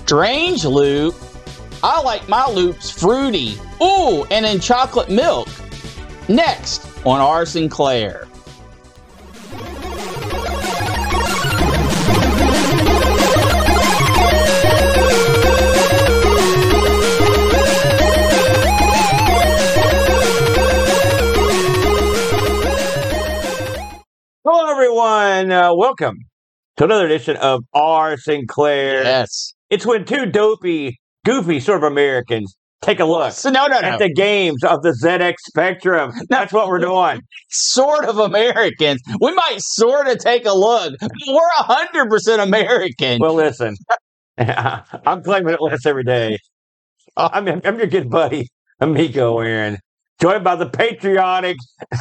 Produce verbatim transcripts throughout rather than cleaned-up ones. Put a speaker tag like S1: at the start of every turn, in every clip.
S1: Strange loop? I like my loops fruity. Ooh, and in chocolate milk. Next on R. Sinclair.
S2: Hello, everyone. Uh, welcome to another edition of R. Sinclair.
S1: Yes.
S2: It's when two dopey, goofy sort of Americans take a look
S1: So, no, no, no.
S2: at the games of the Z X Spectrum. That's what we're doing.
S1: Sort of Americans. We might sort of take a look. But we're one hundred percent American.
S2: Well, listen, I'm claiming it less every day. I'm, I'm your good buddy, Amico Aaron, joined by the patriotic,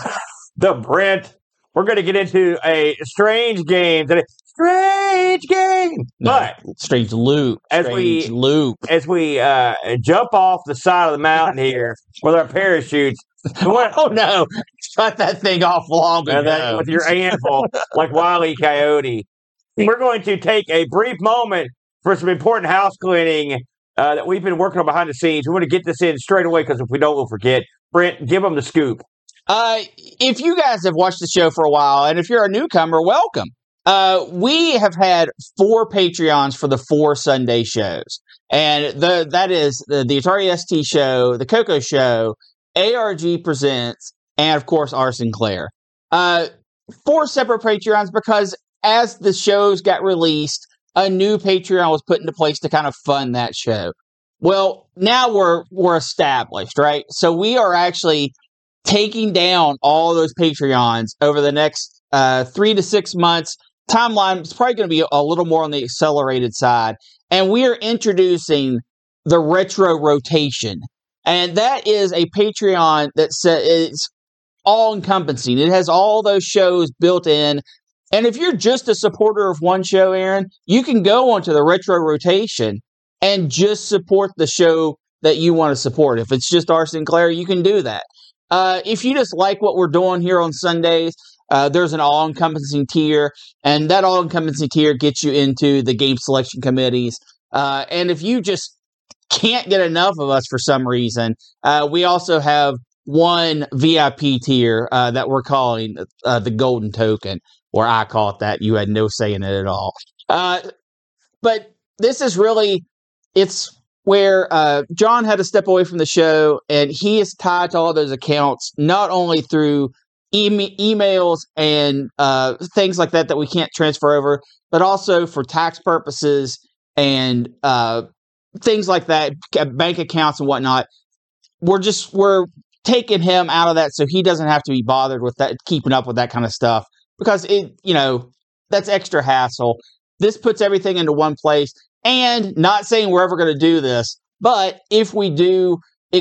S2: the Brent. We're going to get into a strange game today. Strange game.
S1: No,
S2: But
S1: strange loop.
S2: as
S1: Strange
S2: we
S1: loop.
S2: as we uh, jump off the side of the mountain here with our parachutes, we want,
S1: Oh, no. Shut that thing off long
S2: uh,
S1: ago.
S2: that, with your anvil like Wile E. Coyote. We're going to take a brief moment for some important house cleaning uh, that we've been working on behind the scenes. We want to get this in straight away because if we don't, we'll forget. Brent, give them the scoop.
S1: Uh, if you guys have watched the show for a while, and if you're a newcomer, welcome. Uh, we have had four Patreons for the four Sunday shows. And the that is the, the Atari S T show, the Coco show, A R G Presents, and of course, R. Sinclair. Uh, four separate Patreons because as the shows got released, a new Patreon was put into place to kind of fund that show. Well, now we're we're established, right? So we are actually taking down all those Patreons over the next uh, three to six months. Timeline is probably going to be a little more on the accelerated side. And we are introducing the Retro Rotation. And that is a Patreon that sa- is all-encompassing. It has all those shows built in. And if you're just a supporter of one show, Aaron, you can go onto the Retro Rotation and just support the show that you want to support. If it's just R. Sinclair, you can do that. Uh, if you just like what we're doing here on Sundays, uh, there's an all-encompassing tier, and that all-encompassing tier gets you into the game selection committees. Uh, and if you just can't get enough of us for some reason, uh, we also have one V I P tier uh, that we're calling uh, the Golden Token, or I call it that. You had no say in it at all. Uh, but this is really, it's where uh, John had to step away from the show, and he is tied to all those accounts, not only through e- emails and uh, things like that that we can't transfer over, but also for tax purposes and uh, things like that, bank accounts and whatnot. We're just, we're taking him out of that so he doesn't have to be bothered with that, keeping up with that kind of stuff, because it, you know, that's extra hassle. This puts everything into one place. And not saying we're ever going to do this, but if we do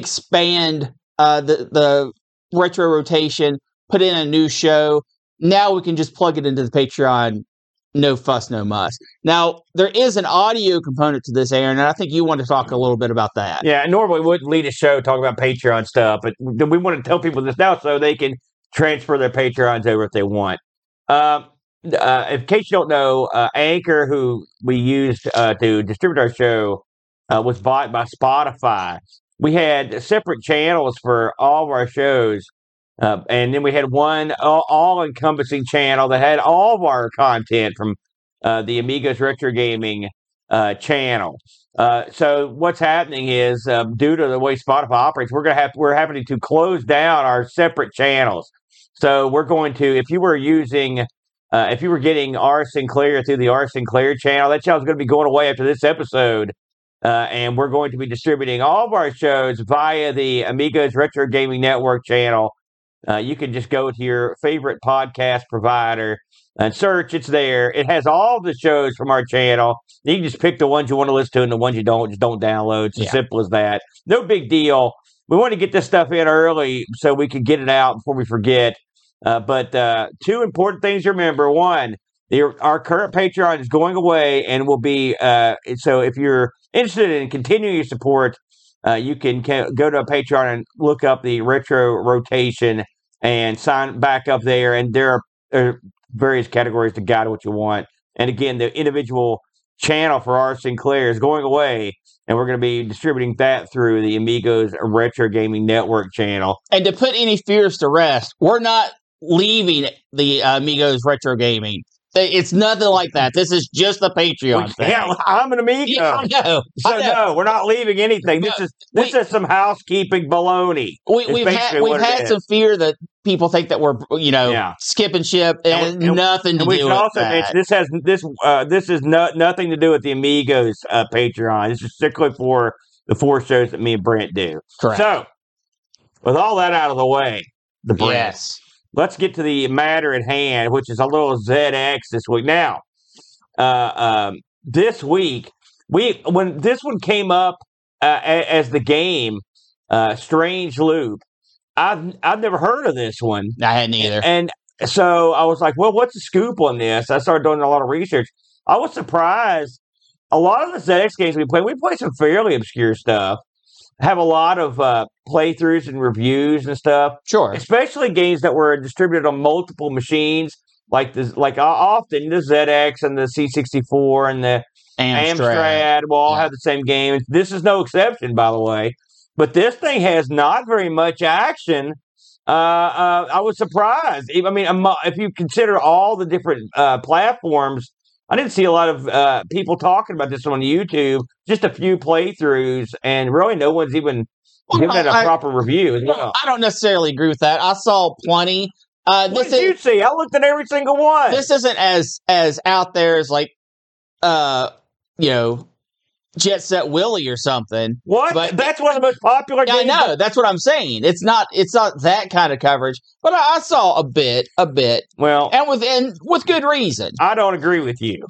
S1: expand uh, the, the Retro Rotation, put in a new show, now we can just plug it into the Patreon, no fuss, no muss. Now, there is an audio component to this, Aaron, and I think you want to talk a little bit about that.
S2: Yeah, normally we wouldn't lead a show talking about Patreon stuff, but we want to tell people this now so they can transfer their Patreons over if they want. Um, Uh, in case you don't know, uh, Anchor, who we used uh, to distribute our show, uh, was bought by Spotify. We had separate channels for all of our shows, uh, and then we had one all, all-encompassing channel that had all of our content from uh, the Amigos Retro Gaming uh, channel. Uh, so what's happening is, uh, due to the way Spotify operates, we're gonna have we're having to close down our separate channels. So we're going to, if you were using Uh, if you were getting R. Sinclair through the R. Sinclair channel, that channel is going to be going away after this episode. Uh, and we're going to be distributing all of our shows via the Amigos Retro Gaming Network channel. Uh, you can just go to your favorite podcast provider and search. It's there. It has all the shows from our channel. You can just pick the ones you want to listen to and the ones you don't, just don't download. It's yeah. as simple as that. No big deal. We want to get this stuff in early so we can get it out before we forget. Uh, but uh, two important things to remember. One, the, our current Patreon is going away and will be, uh, so if you're interested in continuing your support, uh, you can ca- go to a Patreon and look up the Retro Rotation and sign back up there. And there are, there are various categories to guide what you want. And again, the individual channel for our Sinclair is going away, and we're going to be distributing that through the Amigos Retro Gaming Network channel.
S1: And to put any fears to rest, we're not leaving the uh, Amigos Retro Gaming. It's nothing like that. This is just the Patreon
S2: Which,
S1: thing.
S2: yeah, I'm an Amigo.
S1: Yeah, I know.
S2: So
S1: I know.
S2: no, we're not leaving anything. This
S1: But
S2: is this
S1: we-
S2: is some housekeeping baloney.
S1: We,
S2: It's
S1: we've had
S2: basically
S1: we've
S2: what it
S1: had
S2: is.
S1: some fear that people think that we're you know
S2: Yeah.
S1: skipping ship, and,
S2: And we- and-
S1: nothing to
S2: And we
S1: do
S2: should
S1: with
S2: also
S1: that.
S2: mention this has this uh, this is no, nothing to do with the Amigos uh, Patreon. This is strictly for the four shows that me and Brent do.
S1: Correct.
S2: So, with all that out of the way, the Brent,
S1: Yes.
S2: let's get to the matter at hand, which is a little Z X this week. Now, uh, um, this week we when this one came up uh, a- as the game, uh, Strange Loop. I've I've never heard of this one.
S1: I hadn't either.
S2: And so I was like, well, what's the scoop on this? I started doing a lot of research. I was surprised. A lot of the Z X games we play, we play some fairly obscure stuff. Have a lot of uh, playthroughs and reviews and stuff,
S1: Sure.
S2: especially games that were distributed on multiple machines, like this, like uh, often the Z X and the C sixty-four and the
S1: Amstrad.
S2: Amstrad will all
S1: Yeah.
S2: have the same game. This is no exception, by the way. But this thing has not very much action. Uh, uh, I was surprised. I mean, amo- if you consider all the different uh, platforms, I didn't see a lot of uh, people talking about this on YouTube. Just a few playthroughs, and really no one's even
S1: Well,
S2: giving it a
S1: I-
S2: proper review as
S1: Well,
S2: well.
S1: I don't necessarily agree with that. I saw plenty. Uh,
S2: What
S1: this
S2: did you
S1: is
S2: see? I looked at every single one.
S1: this isn't as as out there as like uh you know Jet Set Willie or something.
S2: what?
S1: but-
S2: That's one of the most popular
S1: Yeah, I
S2: games.
S1: know. That's what I'm saying. It's not it's not that kind of coverage, but I, I saw a bit, a bit,
S2: Well,
S1: and with and with good reason.
S2: I don't agree with you.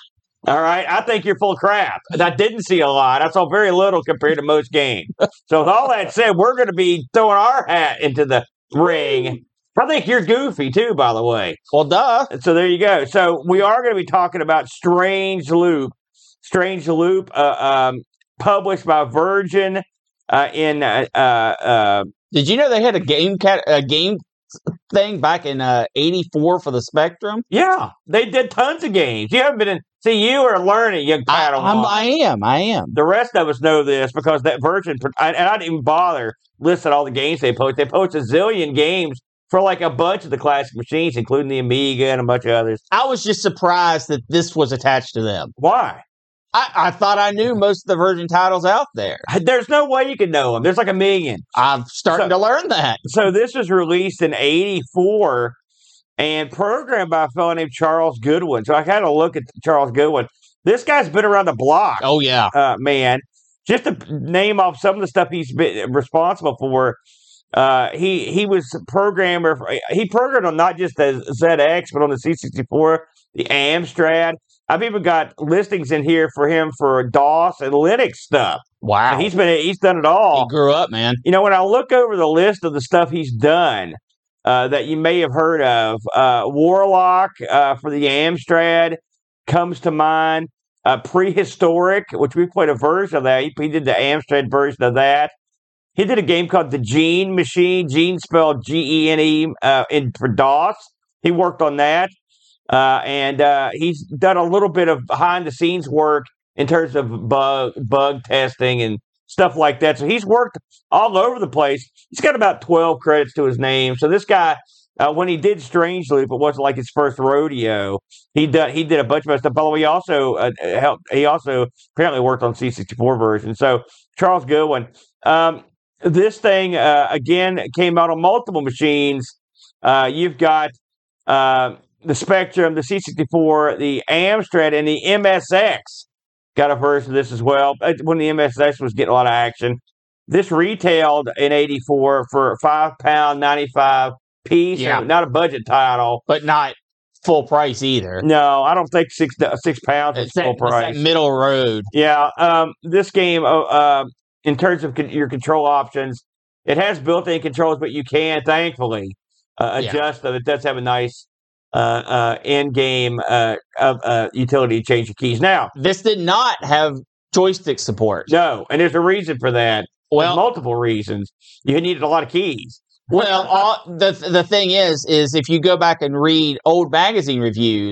S2: All right. I think you're full of crap. And I didn't see a lot. I saw very little compared to most games. So, with all that said, we're going to be throwing our hat into the ring. I think you're goofy, too, by the way.
S1: Well, duh.
S2: So, there you go. So, we are going to be talking about Strange Loop. Strange Loop, uh, um, published by Virgin uh, in. Uh, uh, uh,
S1: Did you know they had a game cat a game thing back in uh, eighty-four for the Spectrum?
S2: yeah, they did tons of games. You haven't been in. See, you are learning, young
S1: I,
S2: Padawan.
S1: I'm, I am. I am.
S2: The rest of us know this because that Virgin, I, and I didn't even bother listing all the games they post. They post a zillion games for like a bunch of the classic machines, including the Amiga and a bunch of others.
S1: I was just surprised that this was attached to them.
S2: Why?
S1: I, I thought I knew most of the Virgin titles out there.
S2: There's no way you can know them. There's like a million.
S1: I'm starting
S2: So-
S1: to learn that.
S2: So this was released in eighty-four and programmed by a fellow named Charles Goodwin. So I had a look at Charles Goodwin. This guy's been around the block.
S1: Oh yeah.
S2: uh, man. Just to name off some of the stuff he's been responsible for, uh, he he was programmer. For, he programmed on not just the Z X, but on the C sixty-four, the Amstrad. I've even got listings in here for him for DOS and Linux stuff.
S1: Wow.
S2: And he's been he's done it all.
S1: He grew up, man.
S2: You know, when I look over the list of the stuff he's done uh, that you may have heard of, uh, Warlock uh, for the Amstrad comes to mind. Uh, Prehistoric, which we played a version of that. He, he did the Amstrad version of that. He did a game called the Gene Machine. Gene spelled G E N E uh, in for DOS. He worked on that. Uh, and uh, he's done a little bit of behind the scenes work in terms of bug bug testing and stuff like that. So he's worked all over the place. He's got about twelve credits to his name. So this guy, uh, when he did Strange Loop, it wasn't like his first rodeo. He did he did a bunch of other stuff. By the way, he also uh, helped. He also apparently worked on C sixty-four version. So Charles Goodwin. Um, this thing uh, again came out on multiple machines. Uh, you've got. Uh, the Spectrum, the C sixty-four, the Amstrad, and the M S X got a version of this as well. When the M S X was getting a lot of action, this retailed in eighty-four for five pound ninety-five piece.
S1: Yeah.
S2: Not a budget title,
S1: But not full price either.
S2: no. I don't think six six pounds is
S1: It's that,
S2: full
S1: it's that
S2: price.
S1: middle road.
S2: Yeah, um, this game, uh, uh, in terms of con- your control options, it has built-in controls, but you can, thankfully, uh,
S1: Yeah.
S2: adjust them. It does have a nice uh, uh, in-game uh, uh, utility to change your keys. Now,
S1: This did not have joystick support.
S2: no, and there's a reason for that. There's
S1: Well,
S2: multiple reasons. You needed a lot of keys.
S1: well, all, the the thing is, is if you go back and read old magazine reviews,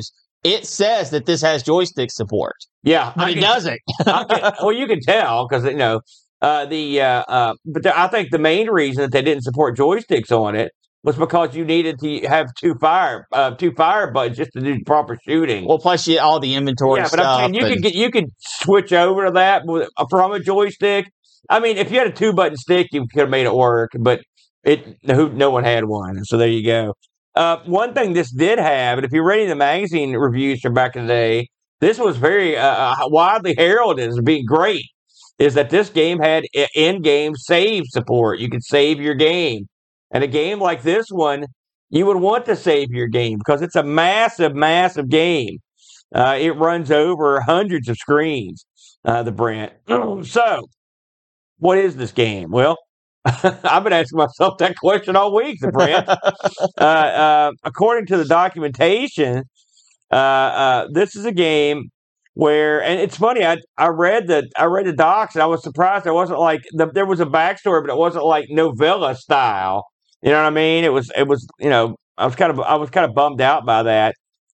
S1: it says that this has joystick support,
S2: Yeah,
S1: but
S2: I
S1: it
S2: can-
S1: doesn't.
S2: I can- well, you can tell because you know uh, the. Uh, uh, but the, I think the main reason that they didn't support joysticks on it was because you needed to have two fire uh, two fire buttons just to do proper shooting.
S1: Well, plus you all the inventory
S2: yeah, but
S1: stuff.
S2: I'm saying you
S1: and-
S2: could get you could switch over to that with, from a joystick. I mean, if you had a two button stick, you could have made it work, but it who no one had one, so there you go. Uh, one thing this did have, and if you're reading the magazine reviews from back in the day, this was very uh, widely heralded as being great. Is that this game had in-game save support? You could save your game, and a game like this one, you would want to save your game because it's a massive, massive game. Uh, it runs over hundreds of screens. Uh, the Brent. So, what is this game? Well, I've been asking myself that question all week, the Brent. uh, uh, according to the documentation, uh, uh, this is a game where, and it's funny. I I read the I read the docs, and I was surprised. It wasn't like the, there was a backstory, but it wasn't like novella style. You know what I mean? It was it was you know I was kind of I was kind of bummed out by that.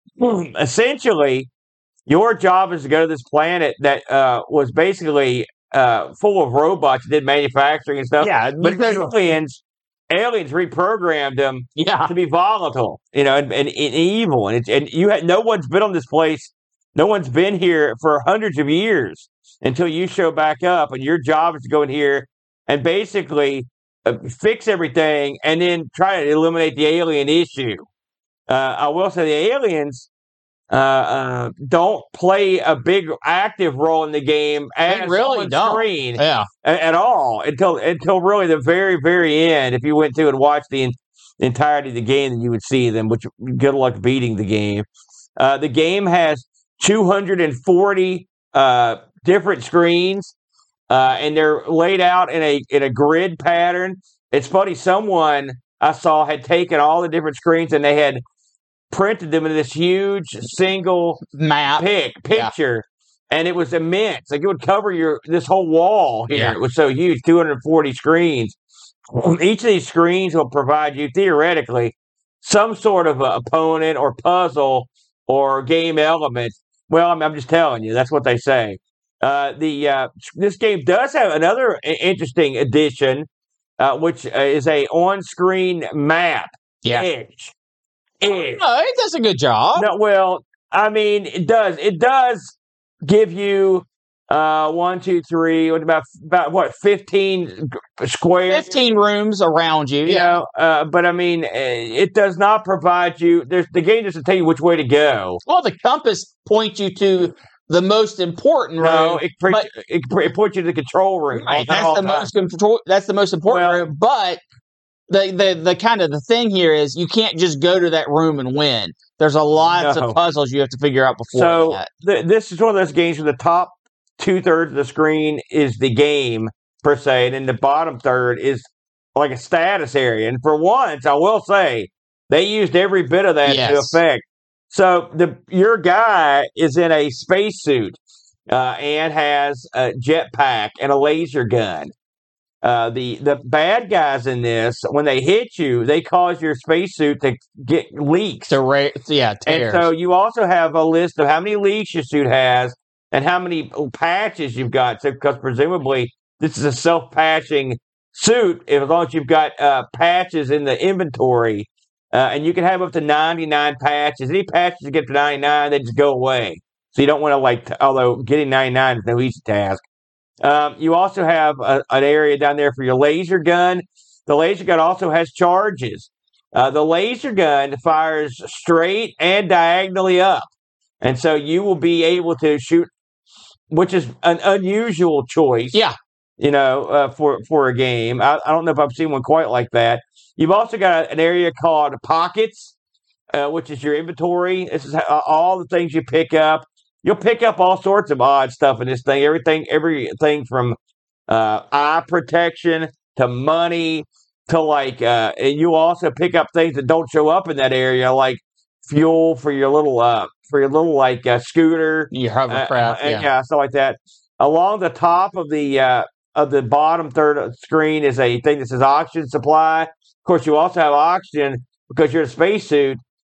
S2: Essentially, your job is to go to this planet that uh, was basically uh, full of robots that did manufacturing and stuff.
S1: Yeah,
S2: but
S1: because-
S2: aliens, aliens reprogrammed them
S1: yeah.
S2: to be volatile, you know, and, and, and evil. And it's, and you had no one's been on this place. No one's been here for hundreds of years until you show back up, and your job is to go in here and basically uh, fix everything, and then try to eliminate the alien issue. Uh, I will say the aliens uh, uh, don't play a big active role in the game as
S1: really
S2: on
S1: don't.
S2: screen
S1: Yeah.
S2: a- at all until until really the very very end. If you went through and watched the, en- the entirety of the game, then you would see them. Which good luck beating the game. Uh, the game has two hundred forty uh, different screens, uh, and they're laid out in a in a grid pattern. It's funny. Someone I saw had taken all the different screens and they had printed them in this huge single
S1: Map.
S2: pic picture, and it was immense. Like it would cover your this whole wall here.
S1: Yeah.
S2: It was so huge, two hundred forty screens. Each of these screens will provide you theoretically some sort of a opponent or puzzle or game element. Well, I'm, I'm just telling you, that's what they say. Uh, the uh, this game does have another i- interesting addition, uh, which uh, is a on-screen map.
S1: Yeah.
S2: Edge. Edge.
S1: No, it does a good job.
S2: No, well, I mean, it does. It does give you uh, one, two, three. What about about what? Fifteen squares.
S1: Fifteen rooms around you.
S2: You
S1: Yeah.
S2: know, uh, but I mean, uh, it does not provide you. There's the game doesn't tell you which way to go.
S1: Well, the compass points you to the most important
S2: No,
S1: room.
S2: it, pre-
S1: but-
S2: it, pre- it puts you to the control room.
S1: Right,
S2: all-
S1: that's
S2: all
S1: the
S2: time.
S1: most control. That's the most important
S2: Well-
S1: room. But the, the the kind of the thing here is you can't just go to that room and win. There's a lots
S2: No.
S1: of puzzles you have to figure out before
S2: So
S1: that.
S2: th- this is one of those games where the top two thirds of the screen is the game per se, and then the bottom third is like a status area. And for once, I will say they used every bit of that to
S1: Yes.
S2: effect. So the your guy is in a spacesuit uh, and has a jetpack and a laser gun. Uh, the the bad guys in this, when they hit you, they cause your spacesuit to get leaks.
S1: So ra- yeah, tears.
S2: And so you also have a list of how many leaks your suit has and how many patches you've got. So, because presumably this is a self-patching suit, if, as long as you've got uh, patches in the inventory, uh, and you can have up to ninety-nine patches. Any patches you get to ninety-nine, they just go away. So you don't want to like, t- although getting ninety-nine is no easy task. Um, you also have a, an area down there for your laser gun. The laser gun also has charges. Uh, the laser gun fires straight and diagonally up. And so you will be able to shoot, which is an unusual choice.
S1: Yeah.
S2: You know, uh, for, for a game. I, I don't know if I've seen one quite like that. You've also got an area called pockets, uh, which is your inventory. This is how, all the things you pick up. You'll pick up all sorts of odd stuff in this thing. Everything, everything from uh, eye protection to money to like, uh, and you also pick up things that don't show up in that area, like fuel for your little, uh, for your little like uh, scooter,
S1: Your
S2: uh,
S1: hovercraft.
S2: and
S1: yeah.
S2: yeah, stuff like that. Along the top of the uh, of the bottom third of the screen is a thing that says oxygen supply. Of course, you also have oxygen because you're in a spacesuit.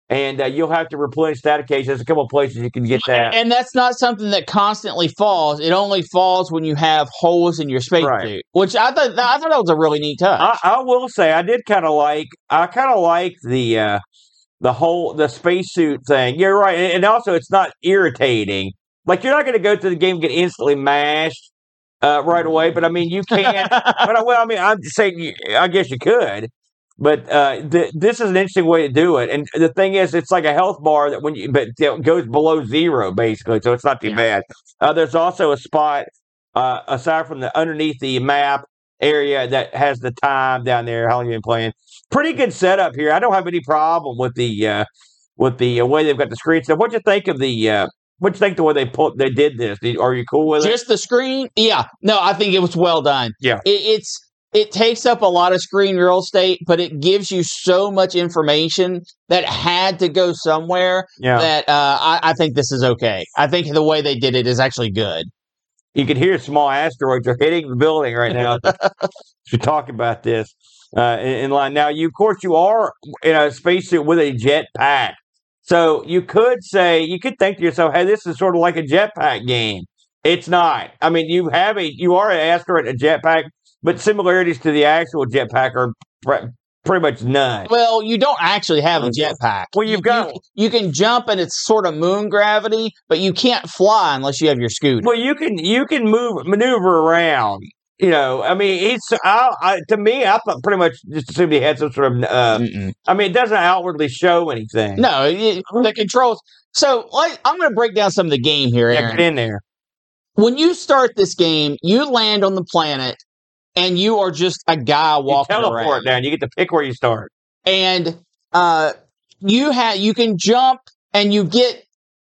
S2: and uh, you'll have to replenish that occasion. There's a couple of places you can get that.
S1: And that's not something that constantly falls. It only falls when you have holes in your spacesuit,
S2: Right.
S1: which I thought I thought that was a really neat touch.
S2: I, I will say I did kind of like I kind of like the uh, the whole the spacesuit thing. You're right, and, and also it's not irritating. Like you're not going to go through the game and get instantly mashed uh, right away. But I mean, you can. but I, well, I mean, I'm just saying. You, I guess you could. But uh, th- this is an interesting way to do it. And the thing is, it's like a health bar that when you but it goes below zero basically, so it's not too
S1: Yeah.
S2: bad. Uh, there's also a spot uh, aside from the underneath the map area that has the time down there. How long you been playing? Pretty good setup here. I don't have any problem with the uh, with the uh, way they've got the screen stuff. What do you think of the? Uh, what do you think the way they put they did this? Are you cool with it?
S1: Just the screen? Yeah. No, I think it was well done.
S2: Yeah.
S1: It, it's it takes up a lot of screen real estate, but it gives you so much information that had to go somewhere
S2: Yeah.
S1: that uh, I, I think this is okay. I think the way they did it is actually good.
S2: You can hear small asteroids are hitting the building right now. to talk about this uh, in, in line. Now, you of course you are in a spacesuit with a jetpack, so you could say you could think to yourself, "Hey, this is sort of like a jetpack game." It's not. I mean, you have a you are an asteroid, a jetpack, but similarities to the actual jetpack are pre- pretty much none.
S1: Well, you don't actually have a jetpack.
S2: Well, you've
S1: You-
S2: got
S1: you, you can jump and it's sort of moon gravity, but you can't fly unless you have your scooter.
S2: well, you can you can move maneuver around. You know, I mean, it's I, I, to me, I thought pretty much just assumed he had some sort of. Uh,
S1: Mm-mm.
S2: I mean, it doesn't outwardly show anything.
S1: No, it, the controls. So like, I'm going to break down some of the game here,
S2: Yeah,
S1: Aaron.
S2: get in there.
S1: When you start this game, you land on the planet and you are just a guy
S2: You
S1: walking
S2: teleport
S1: around.
S2: down. You get to pick where you start.
S1: And uh, you have you can jump and you get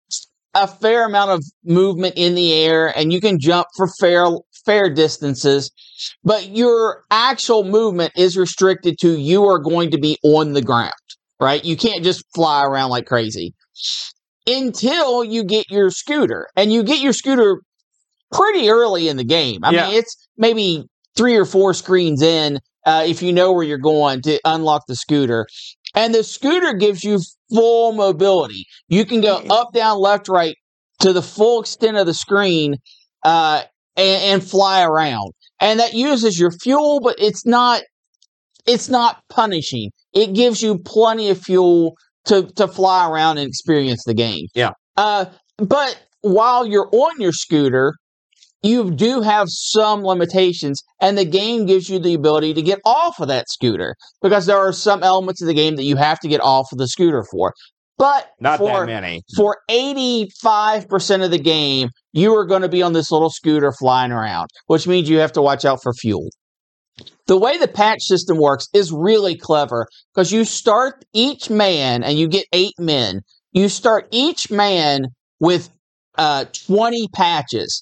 S1: a fair amount of movement in the air, and you can jump for fair fair distances. But your actual movement is restricted to you are going to be on the ground, right? You can't just fly around like crazy until you get your scooter, and you get your scooter pretty early in the game. I
S2: Yeah.
S1: mean, it's maybe three or four screens in uh, if you know where you're going to unlock the scooter. And the scooter gives you full mobility. You can go up, down, left, right to the full extent of the screen uh, and, and fly around. And that uses your fuel, but it's not it's not punishing. It gives you plenty of fuel to, to fly around and experience the game.
S2: Yeah.
S1: Uh, but while you're on your scooter, you do have some limitations, and the game gives you the ability to get off of that scooter because there are some elements of the game that you have to get off of the scooter for. But
S2: Not
S1: for,
S2: that many.
S1: for eighty-five percent of the game, you are going to be on this little scooter flying around, which means you have to watch out for fuel. The way the patch system works is really clever because you start each man, and you get eight men. You start each man with uh, twenty patches.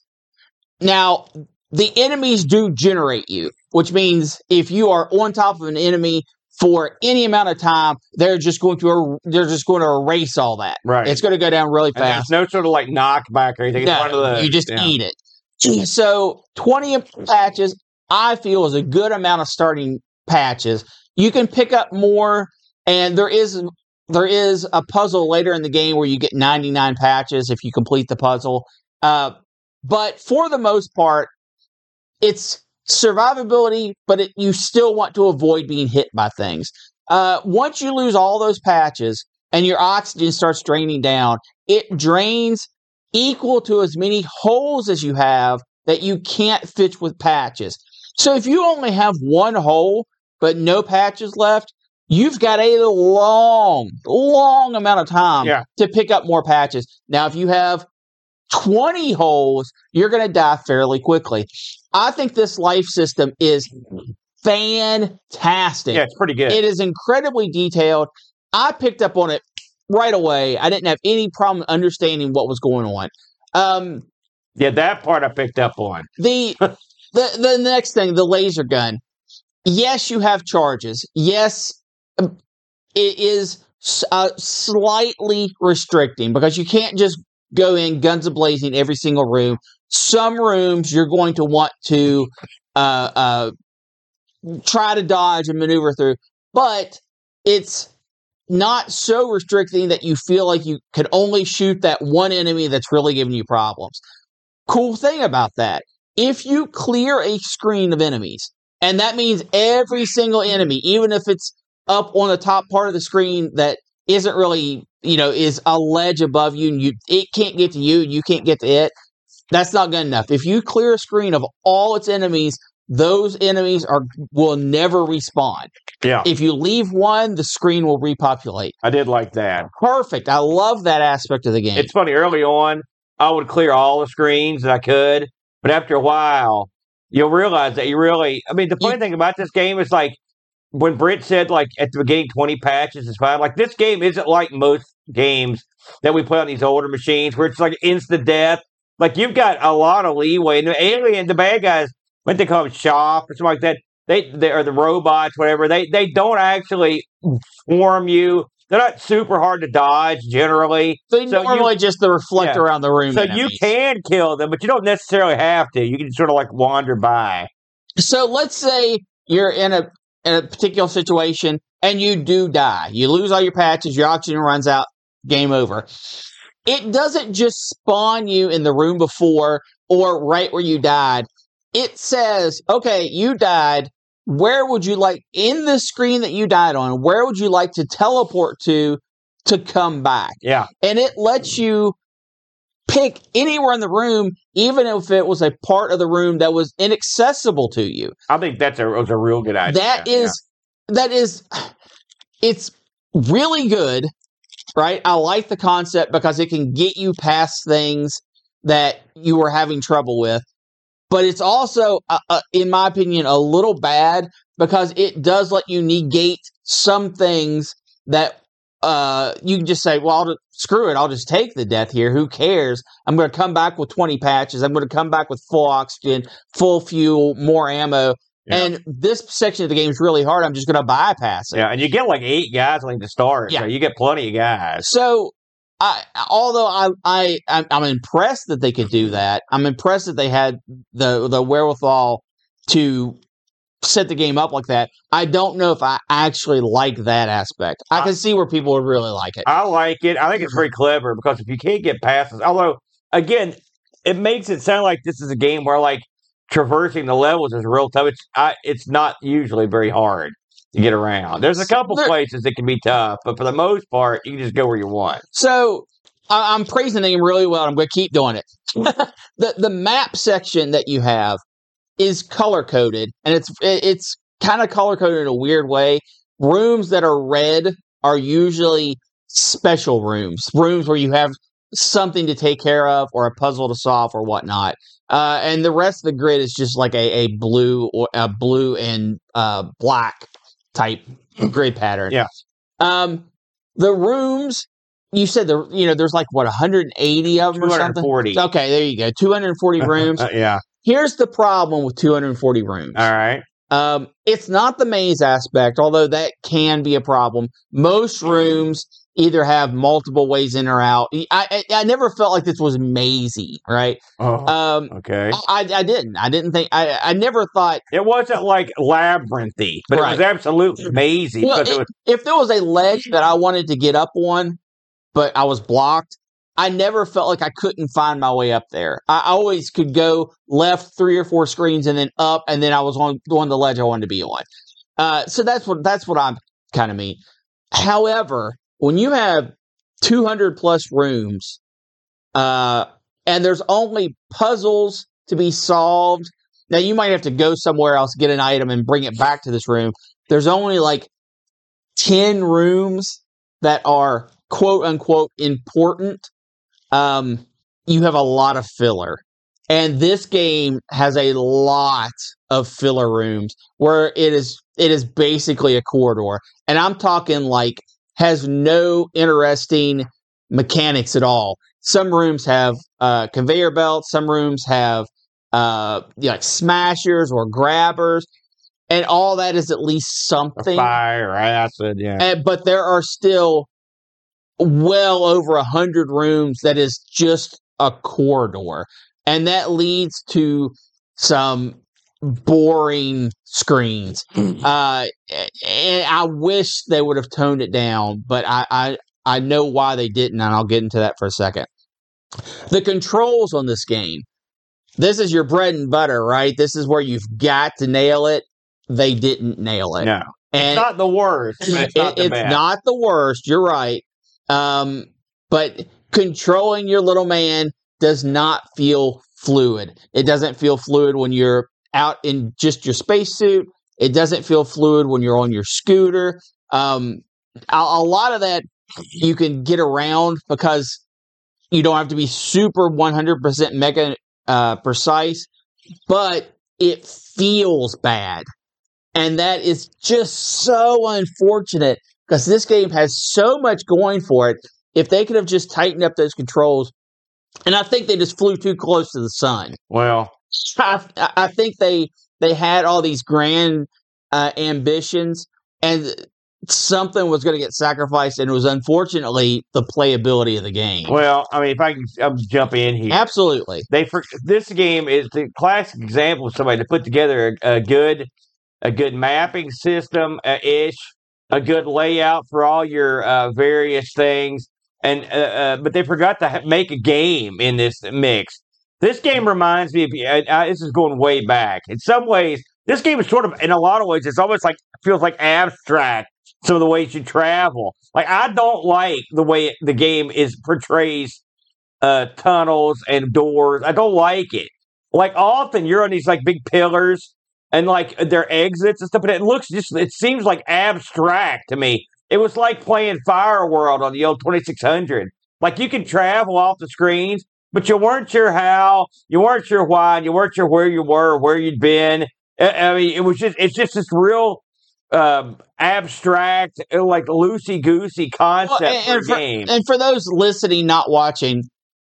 S1: Now, the enemies do generate you, which means if you are on top of an enemy for any amount of time, they're just going to er- they're just going to erase all that.
S2: Right.
S1: It's going to go down really
S2: And there's
S1: fast.
S2: no sort of like knockback or anything. It's
S1: No,
S2: one of the,
S1: you just
S2: yeah.
S1: eat it. So twenty patches, I feel, is a good amount of starting patches. You can pick up more, and there is there is a puzzle later in the game where you get ninety-nine patches if you complete the puzzle. Uh, but for the most part, it's survivability, but it, you still want to avoid being hit by things. Uh, once you lose all those patches and your oxygen starts draining down, it drains equal to as many holes as you have that you can't fit with patches. So if you only have one hole but no patches left, you've got a long, long amount of time
S2: Yeah.
S1: to pick up more patches. Now, if you have twenty holes, you're going to die fairly quickly. I think this life system is fantastic.
S2: Yeah, it's pretty good.
S1: It is incredibly detailed. I picked up on it right away. I didn't have any problem understanding what was going on. Um,
S2: yeah, that part I picked up on.
S1: the the the next thing, the laser gun. Yes, you have charges. Yes, um, it is uh, slightly restricting because you can't just go in guns a-blazing every single room. Some rooms you're going to want to uh, uh, try to dodge and maneuver through, but it's not so restricting that you feel like you can only shoot that one enemy that's really giving you problems. Cool thing about that, if you clear a screen of enemies, and that means every single enemy, even if it's up on the top part of the screen that isn't really, you know, is a ledge above you and you it can't get to you and you can't get to it, that's not good enough. If you clear a screen of all its enemies, those enemies are will never respawn.
S2: Yeah.
S1: If you leave one, the screen will repopulate.
S2: I did like that.
S1: Perfect. I love that aspect of the game.
S2: It's funny, early on, I would clear all the screens that I could, but after a while, you'll realize that you really, I mean, the funny
S1: You-
S2: thing about this game is like, when Brent said, like, at the beginning, twenty patches is fine, like, this game isn't like most games that we play on these older machines where it's like instant death. Like, you've got a lot of leeway. And the alien, the bad guys, what they call them, shop or something like that, they, they are the robots, whatever, they, they don't actually swarm you. They're not super hard to dodge, generally.
S1: They
S2: So
S1: normally
S2: you-
S1: just the reflect
S2: Yeah.
S1: around the room.
S2: So
S1: enemies.
S2: you can kill them, but you don't necessarily have to. You can sort of like wander by.
S1: So let's say you're in a in a particular situation and you do die. You lose all your patches, your oxygen runs out, game over. It doesn't just spawn you in the room before or right where you died. It says, okay, you died. Where would you like, in the screen that you died on, where would you like to teleport to to come back?
S2: Yeah.
S1: And it lets you pick anywhere in the room, even if it was a part of the room that was inaccessible to you.
S2: I think that's a, was a real good idea.
S1: That is, that is, it's really good, right? I like the concept because it can get you past things that you were having trouble with. But it's also, uh, uh, in my opinion, a little bad because it does let you negate some things that uh, you can just say, well, I'll just, screw it. I'll just take the death here. Who cares? I'm going to come back with twenty patches. I'm going to come back with full oxygen, full fuel, more ammo.
S2: Yeah.
S1: And this section of the game is really hard. I'm just going to bypass it.
S2: Yeah, and you get like eight guys like to start.
S1: Yeah.
S2: So you get plenty of guys.
S1: So, I, although I, I, I'm, I'm impressed that they could do that. I'm impressed that they had the the wherewithal to set the game up like that. I don't know if I actually like that aspect. I can see where people would really like it.
S2: I like it. I think it's very clever because if you can't get past this, although again, it makes it sound like this is a game where like traversing the levels is real tough. It's I, it's not usually very hard to get around. There's a couple
S1: There-
S2: places that can be tough, but for the most part, you can just go where you want.
S1: So I, I'm praising the game really well. I'm going to keep doing it. the The map section that you have is color coded, and it's it's kind of color coded in a weird way. Rooms that are red are usually special rooms, rooms where you have something to take care of or a puzzle to solve or whatnot. Uh, and the rest of the grid is just like a, a blue or a blue and uh, black type grid pattern.
S2: Yeah.
S1: Um, the rooms, you said the you know there's like what one hundred eighty of them or something.
S2: two hundred forty.
S1: Okay, there you go. two hundred forty rooms.
S2: Uh, yeah.
S1: Here's the problem with two hundred forty rooms.
S2: All right.
S1: Um, it's not the maze aspect, although that can be a problem. Most rooms either have multiple ways in or out. I, I, I never felt like this was mazy, right?
S2: Oh,
S1: Um,
S2: okay.
S1: I, I didn't. I didn't think. I, I never thought.
S2: It wasn't like labyrinthy, but it was
S1: Right.
S2: absolutely mazy.
S1: Well,
S2: because it was,
S1: If there was a ledge that I wanted to get up on, but I was blocked, I never felt like I couldn't find my way up there. I always could go left three or four screens and then up, and then I was on on the ledge I wanted to be on. Uh, so that's what that's what I kind of mean. However, when you have two hundred plus rooms, uh, and there's only puzzles to be solved, now you might have to go somewhere else, get an item, and bring it back to this room. There's only like ten rooms that are quote unquote important. Um, you have a lot of filler. And this game has a lot of filler rooms where it is it is basically a corridor. And I'm talking like has no interesting mechanics at all. Some rooms have uh, conveyor belts, some rooms have uh, you know, like smashers or grabbers, and all that is at least something.
S2: fire, acid, yeah.
S1: And, but there are still well over a hundred rooms that is just a corridor, and that leads to some boring screens. Uh, and I wish they would have toned it down, but I, I, I know why they didn't, and I'll get into that for a second. The controls on this game. This is your bread and butter, right? This is where you've got to nail it. They didn't nail it.
S2: No.
S1: And
S2: it's not the worst, but it's not
S1: it,
S2: the
S1: it's
S2: best.
S1: not the worst. You're right. Um, but controlling your little man does not feel fluid. It doesn't feel fluid when you're out in just your spacesuit. It doesn't feel fluid when you're on your scooter. Um, a, a lot of that you can get around because you don't have to be super one hundred percent mega uh, precise, but it feels bad. And that is just so unfortunate because this game has so much going for it. If they could have just tightened up those controls, and I think they just flew too close to the sun.
S2: Well,
S1: I, I think they they had all these grand uh, ambitions, and something was going to get sacrificed, and it was unfortunately the playability of the game.
S2: well, I mean, if I can um, jump in here,
S1: Absolutely.
S2: they for, this game is the classic example of somebody to put together a, a good, a good mapping system uh, ish, a good layout for all your uh, various things, and uh, uh, but they forgot to ha- make a game in this mix. This game reminds me of uh, uh, this is going way back. In some ways, this game is sort of, in a lot of ways, it's almost like feels like abstract. Some of the ways you travel. Like, I don't like the way the game is portrays uh, tunnels and doors. I don't like it. Like, often you're on these, like, big pillars and, like, their exits and stuff, but it looks just, it seems like abstract to me. It was like playing Fire World on the old twenty-six hundred. Like, you could travel off the screens, but you weren't sure how, you weren't sure why, and you weren't sure where you were or where you'd been. I, I mean, it was just, it's just this real... Um, abstract, like loosey-goosey concept
S1: well, and,
S2: for a
S1: and for,
S2: game.
S1: And for those listening, not watching,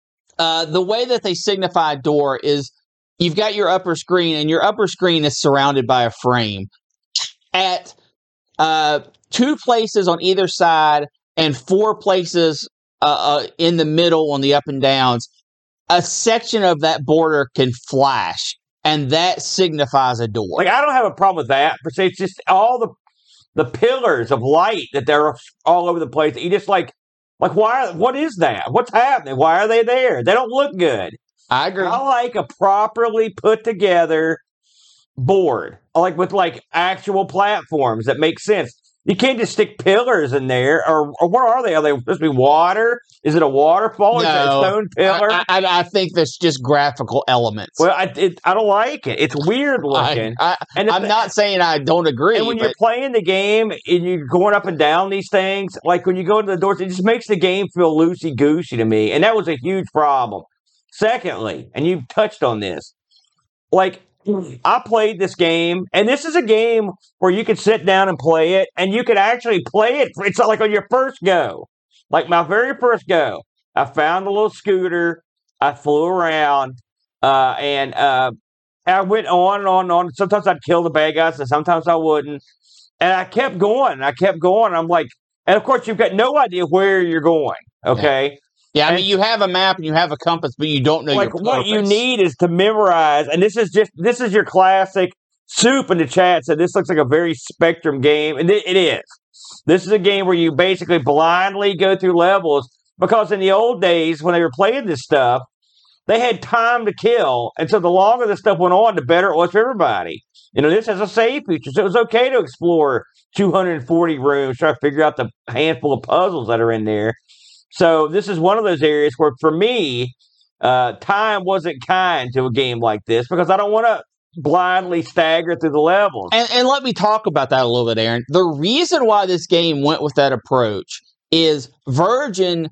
S1: uh, the way that they signify a door is you've got your upper screen, and your upper screen is surrounded by a frame. At uh, two places on either side and four places uh, uh, in the middle on the up and downs, a section of that border can flash. And that signifies a door.
S2: Like, I don't have a problem with that, per se. It's just all the the pillars of light that they're all over the place. You just like, like, why? What is that? What's happening? Why are they there? They don't look good.
S1: I agree.
S2: I like a properly put together board, I like with like actual platforms that make sense. You can't just stick pillars in there, or, or what are they? Are they supposed to be water? Is it a waterfall?
S1: No,
S2: Is it a stone pillar?
S1: I, I, I think that's just graphical elements.
S2: Well, I it, I don't like it. It's weird looking.
S1: I, I,
S2: and
S1: I'm
S2: the,
S1: not saying I don't agree.
S2: And when
S1: but,
S2: you're playing the game and you're going up and down these things, like when you go to the doors, it just makes the game feel loosey goosey to me, and that was a huge problem. Secondly, and you've touched on this, like. I played this game, and this is a game where you could sit down and play it, and you could actually play it. It's like on your first go. Like my very first go, I found a little scooter, I flew around, uh, and uh, I went on and on and on. Sometimes I'd kill the bad guys, and sometimes I wouldn't. And I kept going, I kept going. I'm like, and of course, you've got no idea where you're going, okay?
S1: Yeah. Yeah, I mean, you have a map and you have a compass, but you don't know
S2: like
S1: your purpose.
S2: What you need is to memorize, and this is just this is your classic. Soup in the chat said this looks like a very Spectrum game, and it, it is. This is a game where you basically blindly go through levels, because in the old days when they were playing this stuff, they had time to kill, and so the longer the stuff went on, the better it was for everybody. You know, this has a save feature, so it was okay to explore two hundred forty rooms, try to figure out the handful of puzzles that are in there. So this is one of those areas where, for me, uh, time wasn't kind to a game like this, because I don't want to blindly stagger through the levels.
S1: And, and let me talk about that a little bit, Aaron. The reason why this game went with that approach is Virgin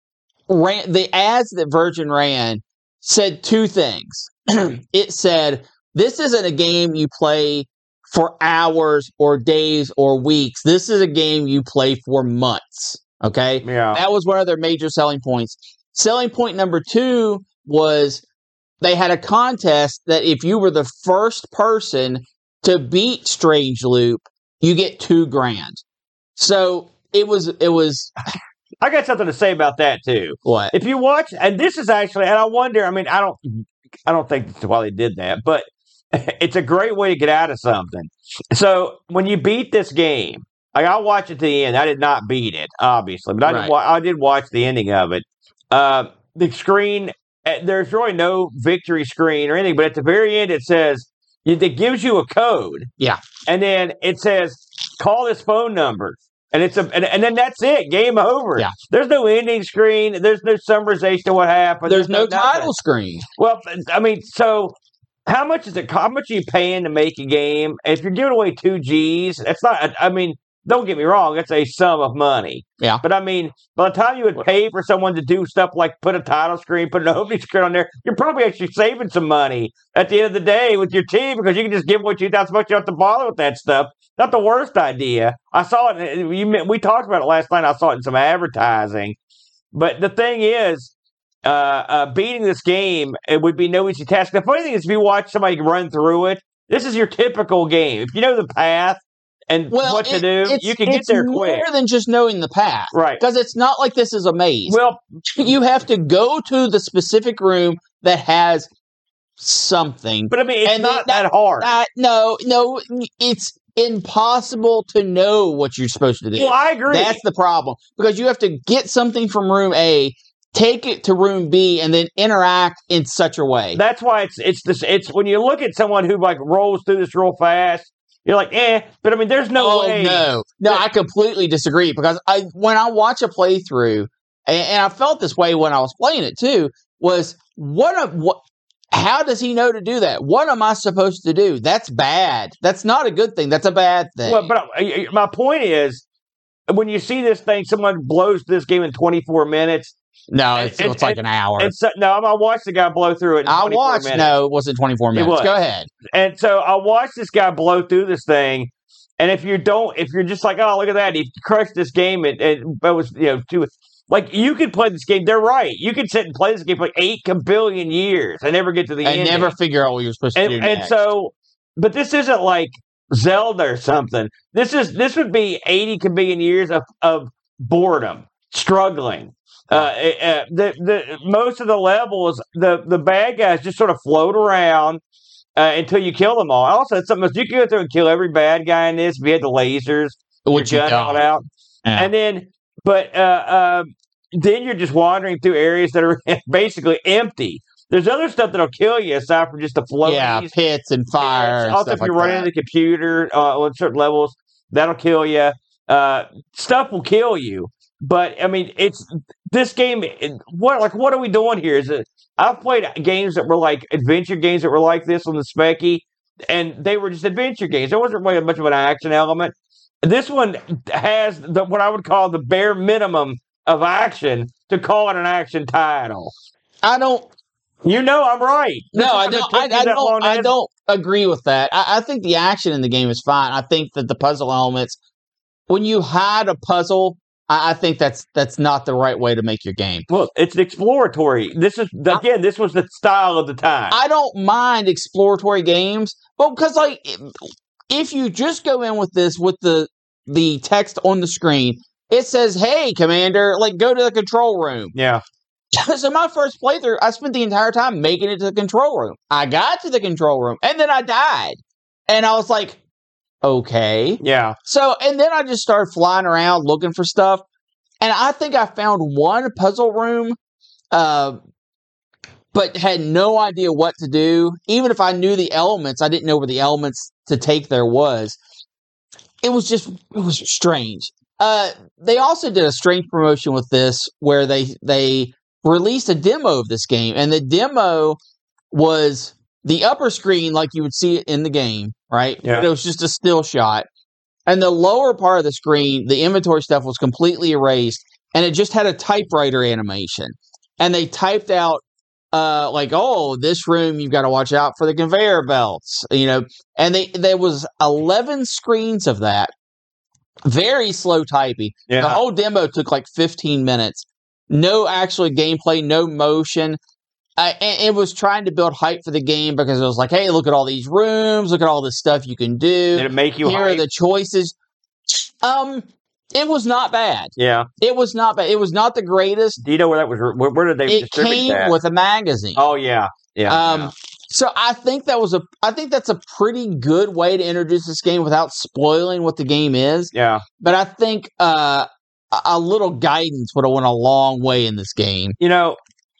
S1: ran the ads that Virgin ran said two things. It said, this isn't a game you play for hours or days or weeks. This is a game you play for months. Okay?
S2: Yeah.
S1: That was one of their major selling points. Selling point number two was they had a contest that if you were the first person to beat Strange Loop, you get two grand. So it was, it was.
S2: I got something to say about that too.
S1: What?
S2: If you watch, and this is actually, and I wonder, I mean, I don't, I don't think that's why they did that, but it's a great way to get out of something. So when you beat this game, like I watched it to the end. I did not beat it, obviously, but I
S1: Right.
S2: did. Wa- I did watch the ending of it. Uh, the screen, uh, there's really no victory screen or anything, but at the very end it says it gives you a code.
S1: Yeah.
S2: And then it says call this phone number. And it's a and, and then that's it. Game over.
S1: Yeah.
S2: There's no ending screen. There's no summarization of what happened.
S1: There's no
S2: nothing.
S1: title screen.
S2: Well, I mean, so how much is it? How much are you paying to make a game? If you're giving away two G's, that's not. I mean, don't get me wrong. That's a sum of money.
S1: Yeah.
S2: But I mean, by the time you would pay for someone to do stuff like put a title screen, put an opening screen on there, you're probably actually saving some money at the end of the day with your team because you can just give away two thousand bucks. You don't have to bother with that stuff. Not the worst idea. I saw it. You, we talked about it last night. I saw it in some advertising. But the thing is, uh, uh, beating this game, it would be no easy task. The funny thing is, if you watch somebody run through it, this is your typical game. If you know the path and
S1: Well,
S2: what to
S1: it-
S2: do,
S1: it's,
S2: you can get
S1: it's
S2: there
S1: more
S2: quick.
S1: than just knowing the path.
S2: Right.
S1: Because it's not like this is a maze.
S2: Well,
S1: You have to go to the specific room that has something.
S2: but I mean, it's
S1: And
S2: not
S1: that-
S2: that hard.
S1: Uh, no, no, it's impossible to know what you're supposed to do.
S2: Well, I agree.
S1: That's the problem. Because you have to get something from room A, take it to room B, and then interact in such a way.
S2: That's why it's it's this. It's when you look at someone who like rolls through this real fast, you're like, eh. But I mean, there's no
S1: oh,
S2: way.
S1: no. No, I completely disagree. Because I when I watch a playthrough, and, and I felt this way when I was playing it too, was what a what. How does he know to do that? What am I supposed to do? That's bad. That's not a good thing. That's a bad thing.
S2: Well, but uh, my point is, when you see this thing, someone blows this game in twenty-four minutes.
S1: no, it's,
S2: and-
S1: it's like
S2: and-
S1: an hour.
S2: And so, no, I watched the guy blow through it. In
S1: I
S2: twenty-four
S1: watched.
S2: minutes.
S1: No, it wasn't twenty-four minutes.
S2: was.
S1: Go ahead.
S2: And so I watched this guy blow through this thing. And if you don't, if you're just like, oh, look at that, he crushed this game, and it, it was, you know, two. Like, you could play this game. They're right. You could sit and play this game for like eight billion years and never get to the
S1: And
S2: end.
S1: never figure out what you're supposed to
S2: And,
S1: do
S2: and
S1: next.
S2: so, but this isn't like Zelda or something. This is this would be eighty billion years of, of boredom, struggling. Uh, uh, the the most of the levels, the the bad guys just sort of float around uh, until you kill them all. Also, it's something else. You can go through and kill every bad guy in this if you had the lasers,
S1: Which
S2: your
S1: you
S2: gun all
S1: don't.
S2: out,
S1: Yeah.
S2: and then but uh, uh, then you're just wandering through areas that are basically empty. There's other stuff that'll kill you aside from just the floaties.
S1: yeah, pits and fire. And
S2: Also,
S1: stuff
S2: if you're
S1: like
S2: running
S1: that.
S2: into the computer uh, on certain levels, that'll kill you. Uh, stuff will kill you. But I mean, it's this game. it- What like what are we doing here? Is it? I've played games that were like adventure games that were like this on the Specky, and they were just adventure games. There wasn't really much of an action element. This one has the, what I would call the bare minimum of action to call it an action title.
S1: I don't.
S2: You know, I'm right.
S1: No,
S2: This
S1: I
S2: one that
S1: don't. I,
S2: took you
S1: I
S2: that long
S1: don't.
S2: to
S1: I
S2: answer.
S1: don't agree with that. I, I think the action in the game is fine. I think that the puzzle elements, when you hide a puzzle, I, I think that's that's not the right way to make your game.
S2: Well, it's exploratory. This is again. This was the style of the time.
S1: I don't mind exploratory games, but because like if you just go in with this with the the text on the screen, it says, "Hey, Commander, like go to the control room."
S2: yeah.
S1: So my first playthrough, I spent the entire time making it to the control room. I got to the control room, and then I died, and I was like, "Okay."
S2: Yeah.
S1: So, and then I just started flying around looking for stuff. And I think I found one puzzle room, uh, but had no idea what to do. Even if I knew the elements, I didn't know where the elements to take there was. It was just, it was strange. Uh, they also did a strange promotion with this where they, they released a demo of this game. And the demo was the upper screen like you would see it in the game, right?
S2: Yeah.
S1: But it was just a still shot. And the lower part of the screen, the inventory stuff was completely erased, and it just had a typewriter animation. And they typed out, uh, like, oh, this room, you've got to watch out for the conveyor belts, you know. And they there was eleven screens of that. Very slow typing.
S2: Yeah.
S1: The whole demo took like fifteen minutes. No actual gameplay, no motion. Uh, and it was trying to build hype for the game because it was like, hey, look at all these rooms, look at all this stuff you can do.
S2: Did it make you
S1: Here are
S2: hype?
S1: the choices. Um, it was not bad.
S2: Yeah.
S1: It was not bad. It was not the greatest.
S2: Do you know where that was? Where, where did they
S1: It
S2: distribute
S1: came
S2: that?
S1: with a magazine.
S2: Oh yeah. Yeah.
S1: um,
S2: yeah.
S1: So I think that was a. I think that's a pretty good way to introduce this game without spoiling what the game is.
S2: Yeah.
S1: But I think uh, a, a little guidance would have went a long way in this game.
S2: You know,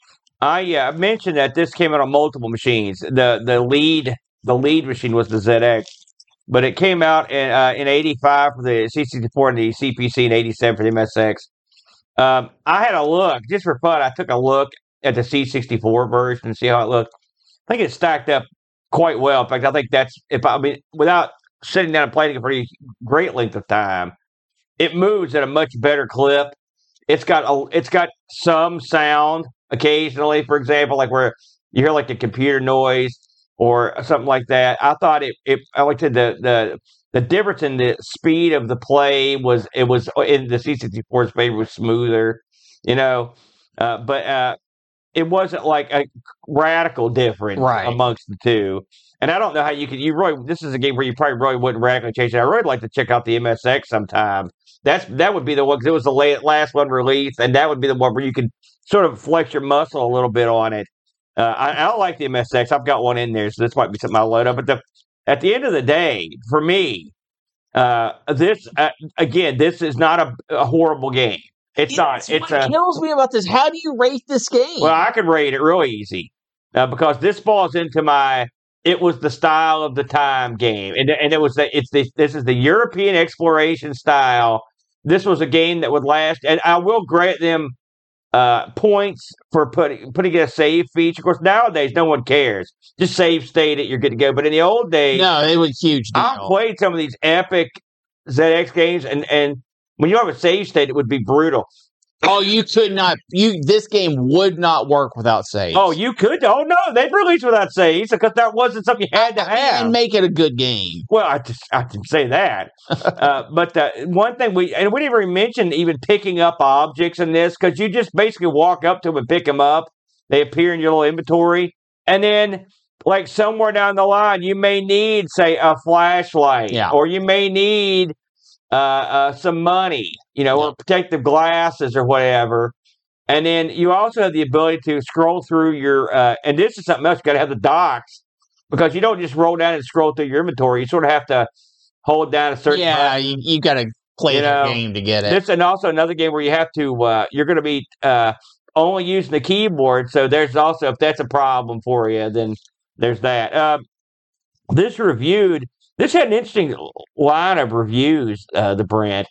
S2: I uh, mentioned that this came out on multiple machines. The the lead the lead machine was the Z X, but it came out in uh, in eighty-five for the C sixty-four and the C P C, and eighty-seven for the M S X. Um, I had a look just for fun. I took a look at the C sixty-four version and see how it looked. I think it stacked up quite well. In fact, I think that's if I, I mean without sitting down and playing it for a great length of time, it moves at a much better clip. It's got a it's got some sound occasionally, for example, like where you hear like the computer noise or something like that. I thought it it I like to the the the difference in the speed of the play was it was in the C sixty-four's favor was smoother, you know, uh, but uh, it wasn't like a radical difference
S1: Right.
S2: amongst the two. And I don't know how you could. You really this is a game where you probably really wouldn't radically change it. I really like to check out the M S X sometime. That's that would be the one because it was the late, last one released, and that would be the one where you could sort of flex your muscle a little bit on it. Uh, I, I don't like the M S X. I've got one in there, so this might be something I'll load up. But the, at the end of the day, for me, uh, this uh, again, this is not a, a horrible game. It's, it's not. It's
S1: what
S2: a,
S1: kills me about this. How do you rate this game?
S2: Well, I could rate it real easy uh, because this falls into my. It was the style of the time game, and and it was the, it's the, this is the European exploration style. This was a game that would last, and I will grant them uh, points for putting putting in a save feature. Of course, nowadays no one cares. Just save state it, you're good to go. But in the old days,
S1: no, it was a huge deal.
S2: I played some of these epic Z X games, and and when you have a save state, it would be brutal.
S1: Oh, you could not. You this game would not work without saves.
S2: Oh, you could. Oh no, they released without saves because that wasn't something you had to have
S1: and make it a good game.
S2: Well, I just I can say that. uh, but uh, one thing we and we didn't even mention even picking up objects in this because you just basically walk up to them and pick them up. They appear in your little inventory, and then like somewhere down the line, you may need say a flashlight,
S1: yeah.
S2: or you may need. Uh, uh, some money, you know,
S1: yeah.
S2: or protective glasses or whatever. And then you also have the ability to scroll through your, uh, and this is something else, you got to have the docks because you don't just roll down and scroll through your inventory. You sort of have to hold down a certain.
S1: Yeah,
S2: button.
S1: you, you got to play
S2: you
S1: the
S2: know,
S1: game to get it.
S2: This and also another game where you have to, uh, you're going to be uh, only using the keyboard. So there's also, if that's a problem for you, then there's that. Um, this reviewed. This had an interesting line of reviews, uh, the Brent.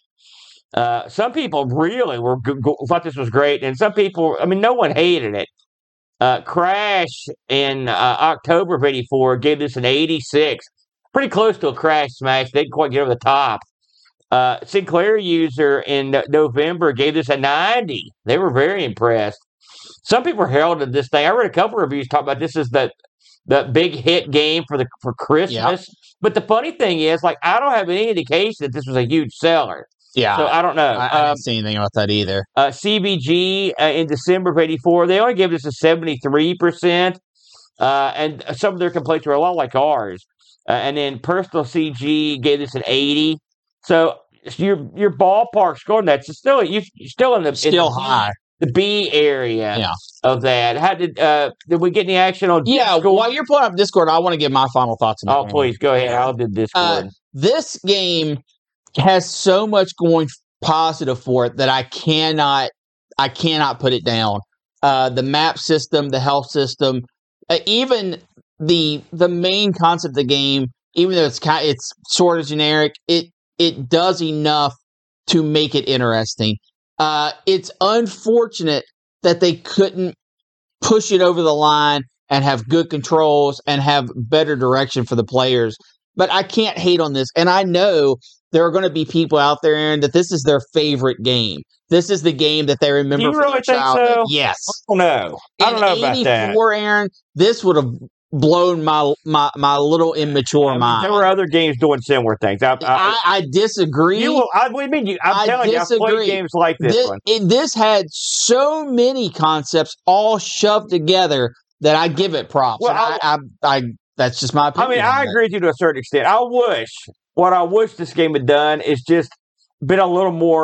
S2: Uh, some people really were thought this was great, and some people, I mean, no one hated it. Uh, Crash in uh, October of eighty-four gave this an eighty-six, pretty close to a Crash Smash. They didn't quite get over the top. Uh, Sinclair User in November gave this a ninety. They were very impressed. Some people heralded this thing. I read a couple of reviews talking about this as the the big hit game for the for Christmas. Yep. But the funny thing is, like, I don't have any indication that this was a huge seller.
S1: Yeah.
S2: So I don't know.
S1: I, I
S2: um,
S1: didn't see anything about that either.
S2: Uh, C B G uh, in December of eighty-four, they only gave this a seventy-three percent. Uh, and some of their complaints were a lot like ours. Uh, and then Personal C G gave this an eighty. So your your ballpark scoring that's still you you're still in the
S1: still
S2: in the,
S1: high.
S2: The B area
S1: yeah.
S2: of that. How did uh, did we get any action on
S1: Yeah,
S2: Discord?
S1: while you're pulling up Discord, I want to give my final thoughts on
S2: Oh, please, go ahead. I'll do Discord.
S1: Uh, this game has so much going positive for it that I cannot I cannot put it down. Uh, the map system, the health system, uh, even the the main concept of the game, even though it's kind it's sort of generic, it it does enough to make it interesting. Uh, it's unfortunate that they couldn't push it over the line and have good controls and have better direction for the players. But I can't hate on this. And I know there are going to be people out there, Aaron, that this is their favorite game. This is the game that they remember.
S2: Do you
S1: from
S2: really
S1: their
S2: think
S1: childhood.
S2: so?
S1: Yes.
S2: I don't know. I don't know about that.
S1: In eighty-four, Aaron, this would have blown my my, my little immature
S2: I mean,
S1: mind.
S2: there were other games doing similar things. I, I,
S1: I, I disagree.
S2: You will, I, what do you mean? You, I'm
S1: I
S2: telling
S1: disagree.
S2: you, I've played games like this,
S1: this
S2: one.
S1: It, this had so many concepts all shoved together that I give it props.
S2: Well,
S1: I, I, I, I that's just my opinion.
S2: I mean, I agree with you to a certain extent. I wish what I wish this game had done is just been a little more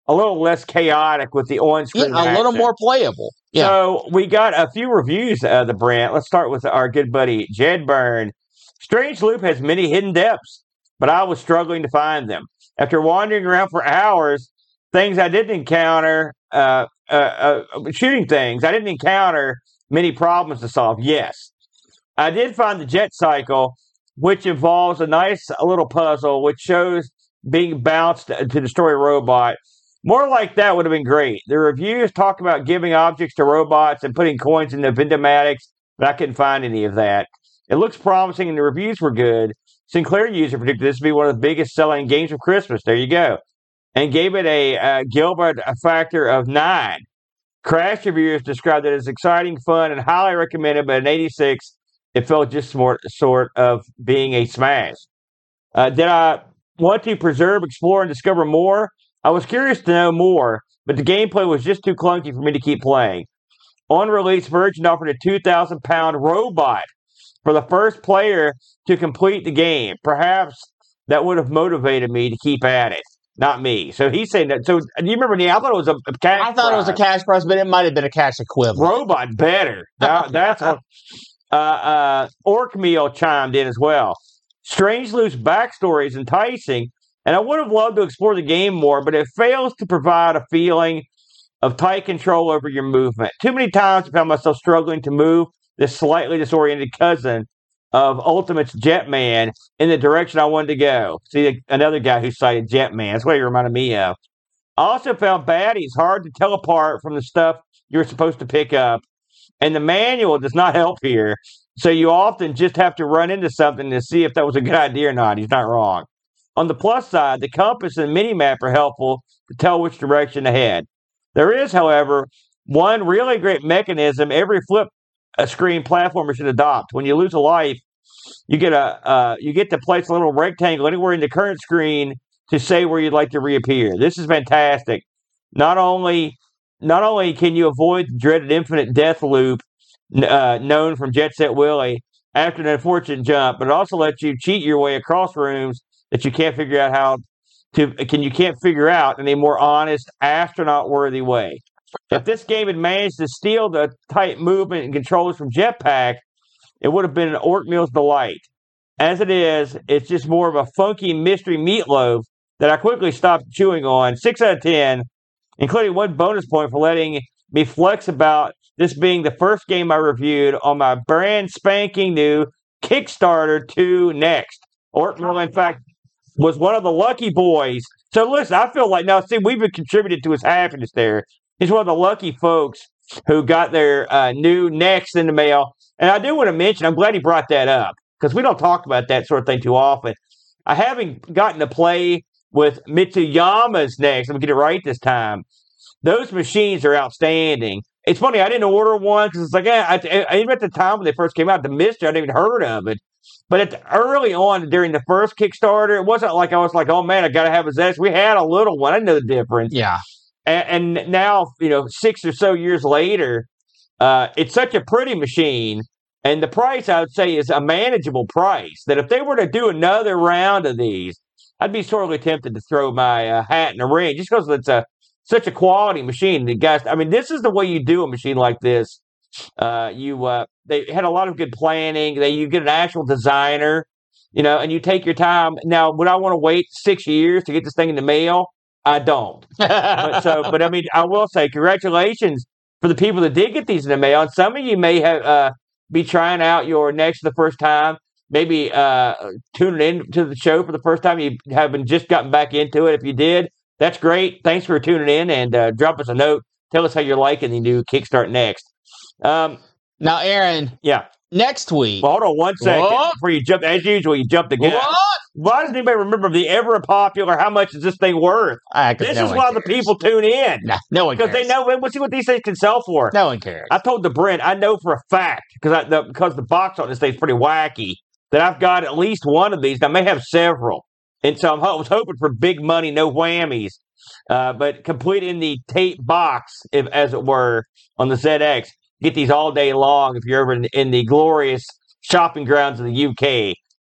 S2: a little less chaotic with the on-screen
S1: Yeah, a little
S2: action.
S1: more playable. Yeah.
S2: So we got a few reviews of the Brant. Let's start with our good buddy Jed Byrne. Strange Loop has many hidden depths, but I was struggling to find them. After wandering around for hours, things I didn't encounter, uh, uh, uh, shooting things, I didn't encounter many problems to solve. Yes. I did find the jet cycle, which involves a nice little puzzle, which shows being bounced to destroy a robot. More like that would have been great. The reviews talk about giving objects to robots and putting coins in the Vendamatics, but I couldn't find any of that. It looks promising, and the reviews were good. Sinclair user predicted this to be one of the biggest selling games of Christmas. There you go. And gave it a uh, Gilbert a factor of nine. Crash reviewers described it as exciting, fun, and highly recommended, but an eighty-six, it felt just sort, sort of being a smash. Uh, did I want to preserve, explore, and discover more? I was curious to know more, but the gameplay was just too clunky for me to keep playing. On release, Virgin offered a two thousand pound robot for the first player to complete the game. Perhaps that would have motivated me to keep at it. Not me. So he's saying that. So do you remember? I thought it was a, a cash.
S1: I thought
S2: prize.
S1: it was a cash prize, but it might have been a cash equivalent.
S2: Robot better. That, that's what. Uh, uh, Orkmeal chimed in as well. Strange Loop's backstory is enticing, and I would have loved to explore the game more, but it fails to provide a feeling of tight control over your movement. Too many times I found myself struggling to move this slightly disoriented cousin of Ultimate's Jetman in the direction I wanted to go. See, another guy who cited Jetman. That's what he reminded me of. I also found baddies hard to tell apart from the stuff you're supposed to pick up. And the manual does not help here. So you often just have to run into something to see if that was a good idea or not. He's not wrong. On the plus side, the compass and mini-map are helpful to tell which direction to head. There is, however, one really great mechanism every flip a screen platformer should adopt. When you lose a life, you get a uh, you get to place a little rectangle anywhere in the current screen to say where you'd like to reappear. This is fantastic. Not only not only can you avoid the dreaded infinite death loop uh, known from Jet Set Willie after an unfortunate jump, but it also lets you cheat your way across rooms that you can't figure out how to can you can't figure out in a more honest, astronaut-worthy way. If this game had managed to steal the tight movement and controls from Jetpack, it would have been an Orkmeal's delight. As it is, it's just more of a funky mystery meatloaf that I quickly stopped chewing on. Six out of ten, including one bonus point for letting me flex about this being the first game I reviewed on my brand spanking new Kickstarter two Next. Orkmeal, in fact, was one of the lucky boys. So listen, I feel like now, see, we've been contributed to his happiness there. He's one of the lucky folks who got their uh, new Next in the mail. And I do want to mention, I'm glad he brought that up, because we don't talk about that sort of thing too often. I haven't gotten to play with Mitsuyama's Next. I'm going to get it right this time. Those machines are outstanding. It's funny, I didn't order one because it's like, eh, I, I, even at the time when they first came out, the mystery, I hadn't even heard of it. But at the, early on during the first Kickstarter, it wasn't like I was like, oh man, I got to have a Zest. We had a little one. I didn't know the difference.
S1: Yeah.
S2: And, and now, you know, six or so years later, uh, it's such a pretty machine. And the price, I would say, is a manageable price. That if they were to do another round of these, I'd be sorely tempted to throw my uh, hat in the ring just because it's a such a quality machine. The guys, I mean, this is the way you do a machine like this. Uh, you uh, they had a lot of good planning. They you get an actual designer, you know, and you take your time. Now, would I want to wait six years to get this thing in the mail? I don't. but, so, but I mean, I will say congratulations for the people that did get these in the mail. And some of you may have uh, be trying out your Next the first time. Maybe uh, tuning in to the show for the first time. You haven't just gotten back into it. If you did, that's great. Thanks for tuning in, and uh, drop us a note. Tell us how you're liking the new Kickstart Next. Um,
S1: now, Aaron.
S2: Yeah.
S1: Next week.
S2: Well, hold on one second
S1: what?
S2: before you jump. As usual, you jump the gun.
S1: What?
S2: Why doesn't anybody remember the ever popular? How much is this thing worth?
S1: Uh,
S2: this
S1: no
S2: is why
S1: cares.
S2: the people tune in.
S1: Nah, no one cares
S2: because they know. Let's see what these things can sell for.
S1: No one cares.
S2: I told the Brent, I know for a fact because the, because the box on this thing is pretty wacky that I've got at least one of these. I may have several, and so I'm, I was hoping for big money, no whammies. Uh, but complete in the tape box, if, as it were, on the Z X. Get these all day long if you're ever in, in the glorious shopping grounds of the U K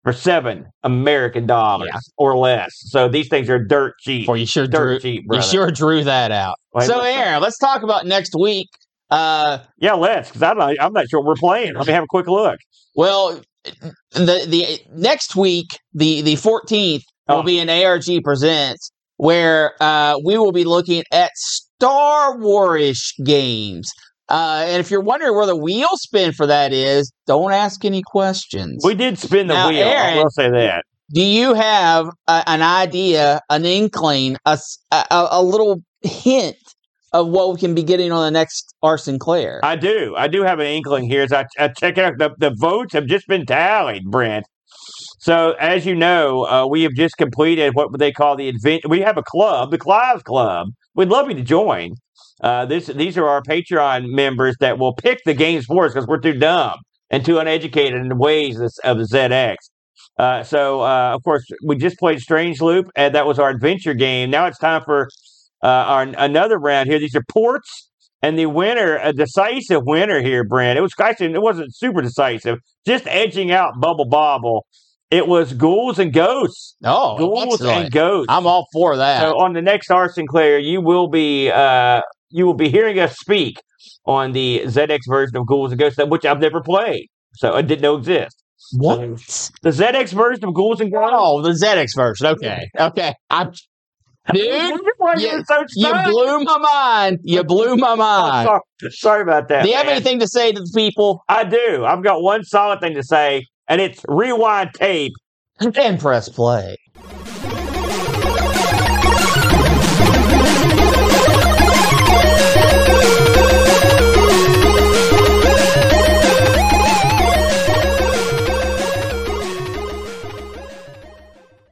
S2: for seven American dollars
S1: Yeah.
S2: or less. So these things are dirt cheap.
S1: Well, you sure
S2: dirt
S1: drew,
S2: cheap,
S1: you
S2: brother.
S1: sure drew that out.
S2: Wait,
S1: so,
S2: what's up?
S1: Aaron, let's talk about next week. Uh,
S2: Yeah, let's, because I'm not, I'm not sure we're playing. Let me have a quick look.
S1: well, the the next week, the the fourteenth, will
S2: Oh.
S1: be an A R G Presents where uh, we will be looking at Star Wars games. Uh, and if you're wondering where the wheel spin for that is, don't ask any questions.
S2: We did spin the
S1: Now,
S2: wheel.
S1: Aaron,
S2: I will say that.
S1: Do you have a, an idea, an inkling, a, s- a- a little hint of what we can be getting on the next Art Sinclair?
S2: I do. I do have an inkling here. As I, I check out, the, the votes have just been tallied, Brent. So, as you know, uh, we have just completed what they call the event. We have a club, the Clive Club. We'd love you to join. Uh, this These are our Patreon members that will pick the games for us because we're too dumb and too uneducated in the ways of, of the Z X. Uh, so, uh, of course, we just played Strange Loop, and that was our adventure game. Now it's time for uh, our another round here. These are ports, and the winner, a decisive winner here, Brent. It was actually, it wasn't super decisive, just edging out Bubble Bobble. It was Ghouls and Ghosts.
S1: Oh,
S2: Ghouls
S1: excellent.
S2: and Ghosts.
S1: I'm all for that.
S2: So on the next Art Sinclair, you will be uh, you will be hearing us speak on the Z X version of Ghouls and Ghosts, which I've never played, so I didn't know exist.
S1: What?
S2: The Z X version of Ghouls and Ghosts?
S1: Oh, the Z X version. Okay. Okay. I'm, dude,
S2: Why
S1: you-
S2: you so
S1: you
S2: stunned?
S1: blew my mind. You blew my
S2: Oh,
S1: mind.
S2: sorry, sorry about that.
S1: Do you have
S2: man.
S1: anything to say to the people?
S2: I do. I've got one solid thing to say, and it's rewind tape.
S1: And press play.